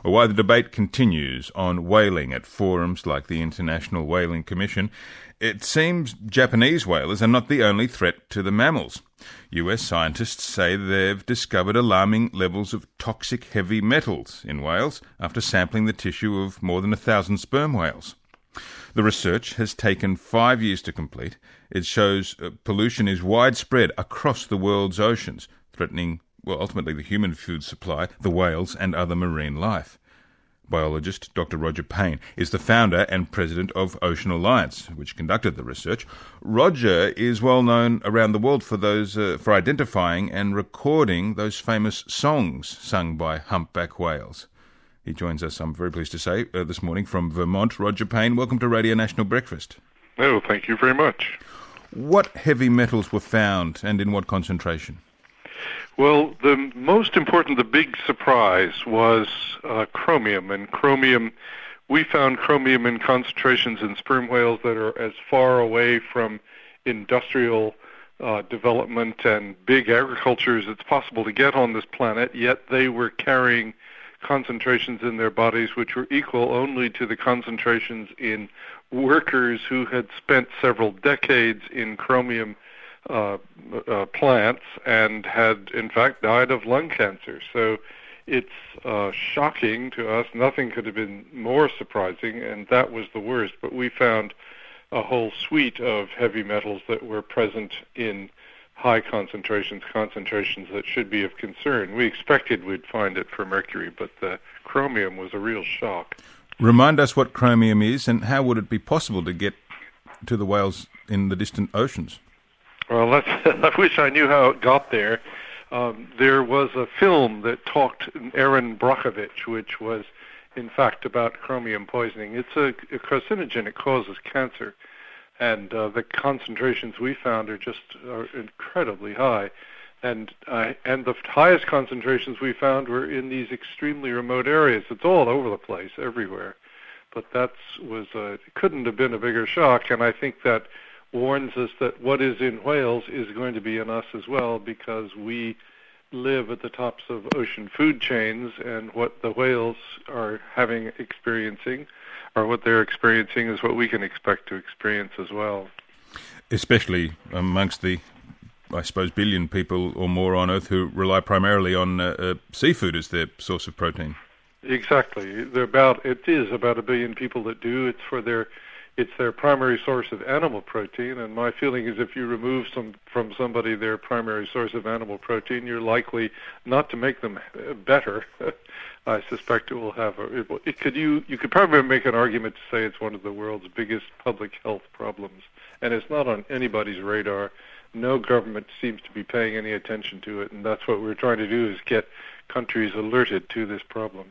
or why the debate continues on whaling at forums like the International Whaling Commission. It seems Japanese whalers are not the only threat to the mammals. US scientists say they've discovered alarming levels of toxic heavy metals in whales after sampling the tissue of more than 1,000 sperm whales. The research has taken 5 years to complete. It shows pollution is widespread across the world's oceans, threatening, ultimately the human food supply, the whales and other marine life. Biologist Dr. Roger Payne is the founder and president of Ocean Alliance, which conducted the research. Roger is well known around the world for identifying and recording those famous songs sung by humpback whales. He joins us, I'm very pleased to say, this morning from Vermont. Roger Payne, welcome to Radio National Breakfast. Oh, thank you very much. What heavy metals were found and in what concentration? Well, the most important, the big surprise was chromium. And chromium, we found chromium in concentrations in sperm whales that are as far away from industrial development and big agriculture as it's possible to get on this planet, yet they were carrying concentrations in their bodies which were equal only to the concentrations in workers who had spent several decades in chromium plants and had in fact died of lung cancer. So it's shocking to us. Nothing could have been more surprising, and that was the worst. But we found a whole suite of heavy metals that were present in high concentrations that should be of concern. We expected we'd find it for mercury, but the chromium was a real shock. Remind us what chromium is and how would it be possible to get to the whales in the distant oceans? Well, I wish I knew how it got there. There was a film that talked, Erin Brockovich, which was in fact about chromium poisoning. It's a carcinogen. It causes cancer. And the concentrations we found are incredibly high. And the highest concentrations we found were in these extremely remote areas. It's all over the place, everywhere. But it couldn't have been a bigger shock, and I think that warns us that what is in whales is going to be in us as well, because we live at the tops of ocean food chains, and what the whales are experiencing, or what they're experiencing, is what we can expect to experience as well. Especially amongst the, I suppose, billion people or more on Earth who rely primarily on seafood as their source of protein. Exactly. It is about 1 billion people that do. It's their primary source of animal protein, and my feeling is if you remove from somebody their primary source of animal protein, you're likely not to make them better. I suspect it will have you could probably make an argument to say it's one of the world's biggest public health problems, and it's not on anybody's radar. No government seems to be paying any attention to it, and that's what we're trying to do, is get countries alerted to this problem.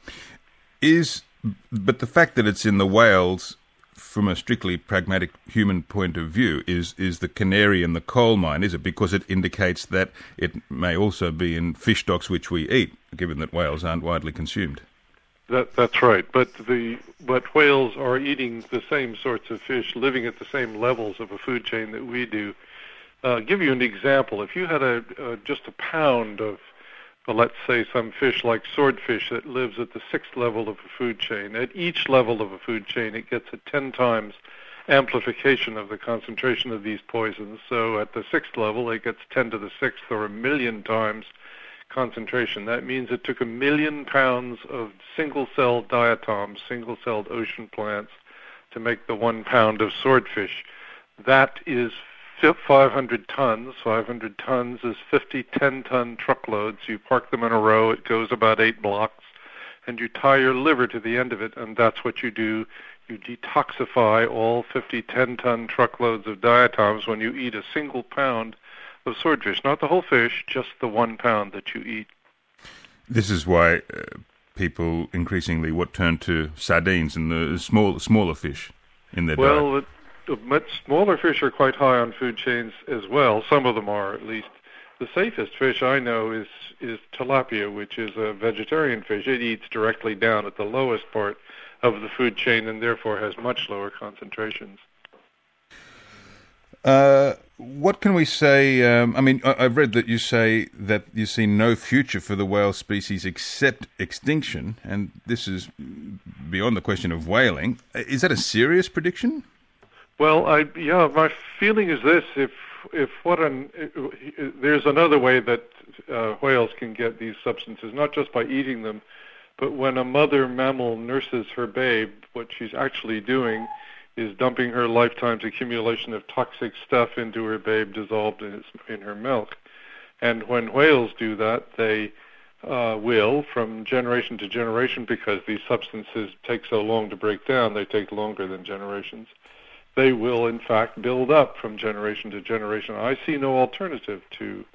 But the fact that it's in the whales, from a strictly pragmatic human point of view, is the canary in the coal mine, is it? Because it indicates that it may also be in fish stocks which we eat, given that whales aren't widely consumed. That's right. But whales are eating the same sorts of fish, living at the same levels of a food chain that we do. I'll give you an example. If you had just a pound of, let's say, some fish like swordfish that lives at the 6th level of a food chain, at each level of a food chain it gets a 10 times amplification of the concentration of these poisons. So at the 6th level it gets 10 to the 6th, or 1 million times concentration. That means it took 1 million pounds of single-celled diatoms, single-celled ocean plants, to make the 1 pound of swordfish. That is 500 tons. 500 tons is 50 10-ton truckloads. You park them in a row, it goes about 8 blocks, and you tie your liver to the end of it, and that's what you do. You detoxify all 50 10-ton truckloads of diatoms when you eat a single pound of swordfish. Not the whole fish, just the 1 pound that you eat. This is why people increasingly turn to sardines and the smaller fish in their diet. Much smaller fish are quite high on food chains as well. Some of them are, at least. The safest fish I know is tilapia, which is a vegetarian fish. It eats directly down at the lowest part of the food chain and therefore has much lower concentrations. What can we say? I've read that you say that you see no future for the whale species except extinction, and this is beyond the question of whaling. Is that a serious prediction? Well, my feeling is this: there's another way that whales can get these substances, not just by eating them, but when a mother mammal nurses her babe, what she's actually doing is dumping her lifetime's accumulation of toxic stuff into her babe dissolved in her milk. And when whales do that, they will, from generation to generation, because these substances take so long to break down, they take longer than generations, they will, in fact, build up from generation to generation. I see no alternative to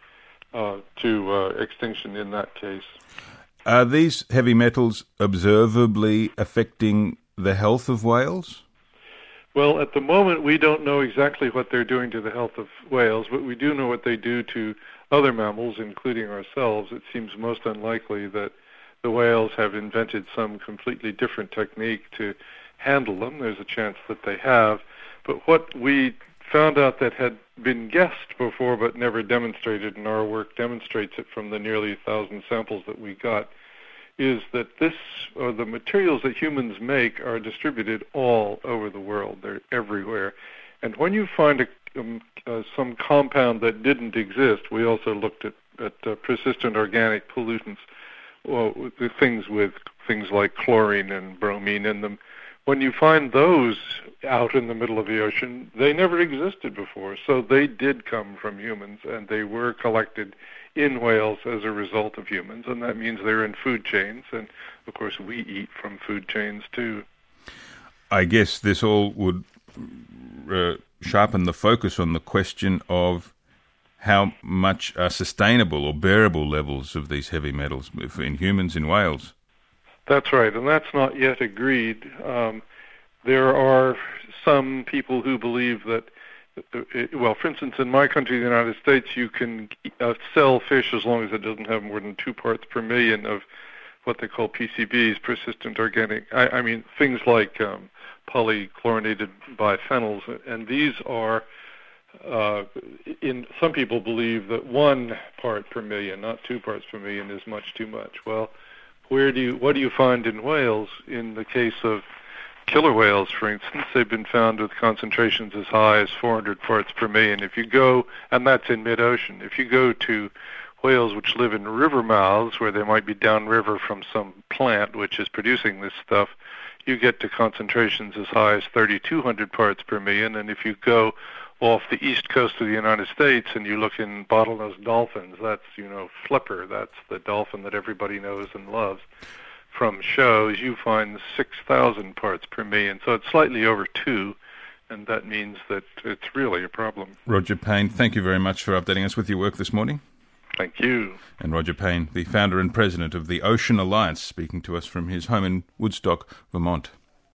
extinction in that case. Are these heavy metals observably affecting the health of whales? Well, at the moment, we don't know exactly what they're doing to the health of whales, but we do know what they do to other mammals, including ourselves. It seems most unlikely that the whales have invented some completely different technique to handle them. There's a chance that they have. But what we found out that had been guessed before but never demonstrated, and our work demonstrates it from the nearly 1,000 samples that we got, is that the materials that humans make are distributed all over the world. They're everywhere. And when you find some compound that didn't exist, we also looked at persistent organic pollutants, the things like chlorine and bromine in them. When you find those out in the middle of the ocean, they never existed before. So they did come from humans, and they were collected in whales as a result of humans, and that means they're in food chains, and of course we eat from food chains too. I guess this all would sharpen the focus on the question of how much are sustainable or bearable levels of these heavy metals in humans, in whales. That's right, and that's not yet agreed. There are some people who believe that, for instance, in my country, the United States, you can sell fish as long as it doesn't have more than 2 parts per million of what they call PCBs, persistent organic. I mean, things like polychlorinated biphenyls, and these are, some people believe that 1 part per million, not 2 parts per million, is much too much. Well, what do you find in whales? In the case of killer whales, for instance, they've been found with concentrations as high as 400 parts per million. If you go, and that's in mid-ocean, if you go to whales which live in river mouths, where they might be downriver from some plant which is producing this stuff, you get to concentrations as high as 3,200 parts per million. And if you go off the east coast of the United States and you look in bottlenose dolphins, that's, flipper, that's the dolphin that everybody knows and loves from shows, you find 6,000 parts per million. So it's slightly over 2, and that means that it's really a problem. Roger Payne, thank you very much for updating us with your work this morning. Thank you. And Roger Payne, the founder and president of the Ocean Alliance, speaking to us from his home in Woodstock, Vermont.